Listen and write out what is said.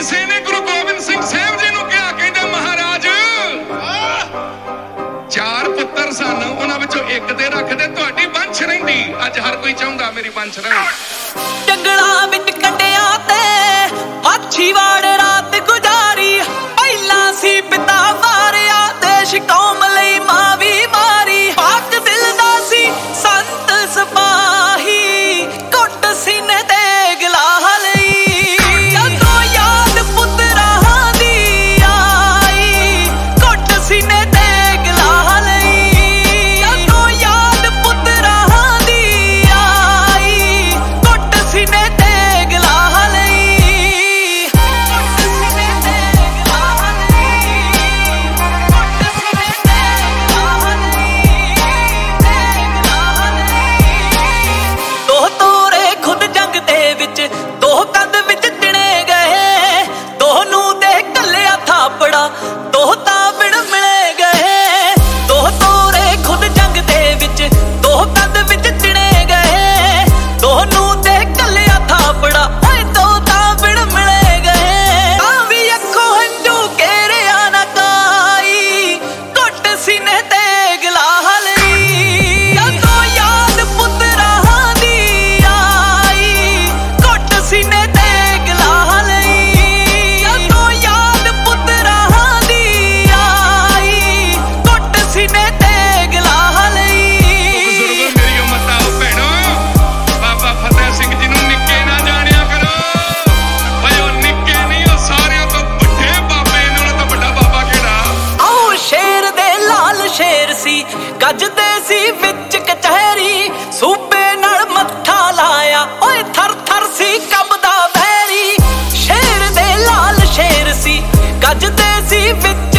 ਕਿਸੇ ਨੇ ਗੁਰੂ ਗੋਬਿੰਦ ਸਿੰਘ ਸਾਹਿਬ ਜੀ ਨੂੰ ਕਿਹਾ, ਕਹਿੰਦੇ ਮਹਾਰਾਜ 4 ਪੁੱਤਰ ਸਨ, ਉਹਨਾਂ ਵਿੱਚੋਂ ਇੱਕ ਤੇ ਰੱਖਦੇ, ਤੁਹਾਡੀ ਬੰਛ ਰਹਿੰਦੀ। ਅੱਜ ਹਰ ਕੋਈ ਚਾਹੁੰਦਾ ਮੇਰੀ ਬੰਛ ਰਹੇ। ਜੰਗਲਾਂ ਵਿੱਚ ਕੱਟਿਆ ਤੇ ਮਾਛੀਵਾੜ ਰਾਤ ਗੁਜ਼ਾਰੀ, ਪਹਿਲਾਂ ਸੀ ਪਿਤਾ ਮਾਰਿਆ, ਦੇਸ਼ ਕੌਮ ਲਈ ਮਾਂ ਵੀ ਮਾਰੀ। ਪਾਕ ਦਿਲ ਦਾ ਸੀ ਸੰਤ ਸਿਪਾਹੀ, ਘੁੱਟ ਸੀਨੇ ਤੇ ਗਲਾਹ ਲਈ। ਜਦੋਂ ਯਾਦ ਪੁੱਤਰਾਂ ਦੀ ਆਈ, ਘੁੱਟ ਸੀਨੇ ਤੇ ਗਲਾਹ ਲਈ। ਜਦੋਂ ਯਾਦ ਪੁੱਤਰਾਂ ਦੀ ਆਈ, ਘੁੱਟ ਸੀਨੇ ਤੇ ਗਲਾਹ ਲਈ। ਘੁੱਟ ਸੀਨੇ ਤੇ ਗਲਾਹ ਲਈ, ਘੁੱਟ ਸੀਨੇ ਤੇ ਗਲਾਹ ਲਈ, ਗਲਾਹ ਲਈ। ਦੋ ਤੋਰੇ ਖੁਦ ਜੰਗ ਦੇ ਵਿੱਚ, ਦੋ ਕੰਧ ਵਿੱਚ ਚਿਣੇ ਗਏ, ਦੋ ਨੂੰ ਦੇ ਕੱਲਿਆ ਥਾਪੜਾ, ਦੋ ਤਾਂ ਬਿਨ ਮਿਲੇ ਗਏ। ਦੋ ਤੋਰੇ ਖੁਦ ਜੰਗ ਦੇ ਵਿੱਚ, ਦੋ ਕੰਧ ਵਿੱਚ ਚਿਣੇ ਗਏ, ਦੋ ਨੂੰ ਦੇ ਕੱਲਿਆ ਥਾਪੜਾ, ਓਏ ਦੋ ਤਾਂ ਬਿਨ ਮਿਲੇ ਗਏ। ਤਾਂ ਵੀ ਅੱਖੋਂ ਹੰਝੂ ਘੇਰਿਆ ਨਾ ਕਾਈ, ਘੁੱਟ ਸੀਨੇ ਤੇ ਗਲਾਹ ਲਈ। ਜਦੋਂ ਯਾਦ ਪੁੱਤਰਾਂ ਦੀ ਆਈ, ਘੁੱਟ ਸੀਨੇ ਤੇ ਗਲਾਹ ਲਈ। ਜਦੋਂ ਯਾਦ ਪੁੱਤਰਾਂ ਦੀ ਆਈ, ਘੁੱਟ ਸੀਨੇ ਤੇ ਗਲਾਹ ਲਈ। ਬਜ਼ੁਰਗੋ ਮੇਰੀ ਉਮਤ ਆਓ ਭੈਣੋ, ਬਾਬਾ ਫਤਿਹ ਸਿੰਘ ਜੀ ਨੂੰ ਨਿੱਕੇ ਨਾ ਜਾਣਿਆ ਕਰੋ। ਓਏ ਉਹ ਨਿੱਕੇ ਨਹੀਂ, ਉਹ ਸਾਰਿਆਂ ਤੋਂ ਵੱਡੇ ਬਾਬੇ ਨੇ, ਉਹਨਾਂ ਤੋਂ ਵੱਡਾ ਬਾਬਾ ਕਿਹੜਾ? ਆਓ ਸ਼ੇਰ ਦੇ ਲਾਲ ਸ਼ੇਰ ਸੀ, ਗੱਜਦੇ ਸੀ ਵਿੱਚ ਕਚਹਿਰੀ, ਸੂਬੇ ਨਾਲ ਮੱਥਾ ਲਾਇਆ, ਓਏ ਥਰ ਥਰ ਸੀ ਕੰਬਦਾ ਵੈਰੀ। ਸ਼ੇਰ ਦੇ ਲਾਲ ਸ਼ੇਰ ਸੀ, ਗੱਜਦੇ ਸੀ ਵਿੱਚ